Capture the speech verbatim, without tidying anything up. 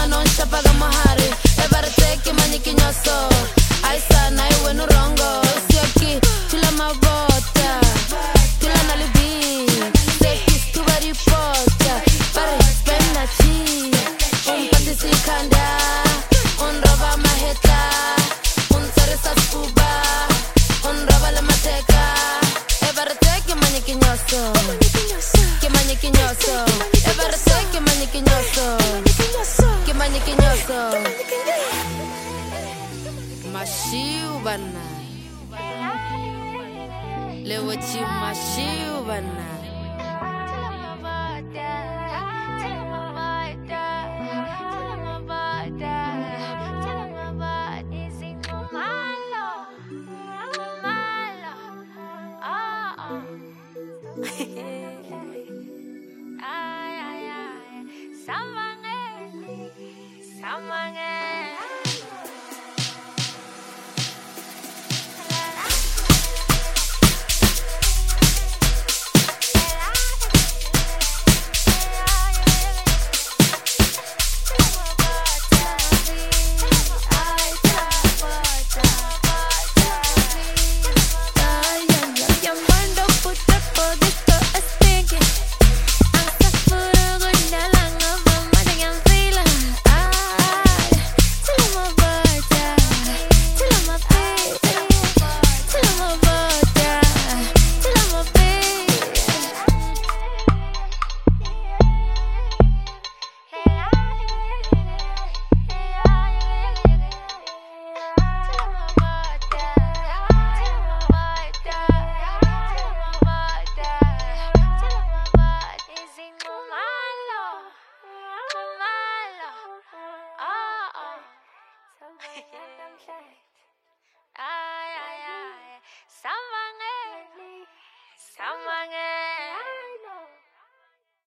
non shapaga mahari Evarte ki mani kinyoso Ay sana iwe nurongo Sioki tula mabota Tula nalibi Sekis tu baripota Pare spenda chi Un patisi kanda Un roba maheta Un soresa scuba Un roba la mateca Evarte ki mani kinyoso Ki mani kinyoso Evarte ki mani kinyoso Ki mani kinyoso Mashiu bana Lewachi mashiu bana Samange Samange Ay, ay, ay, Sama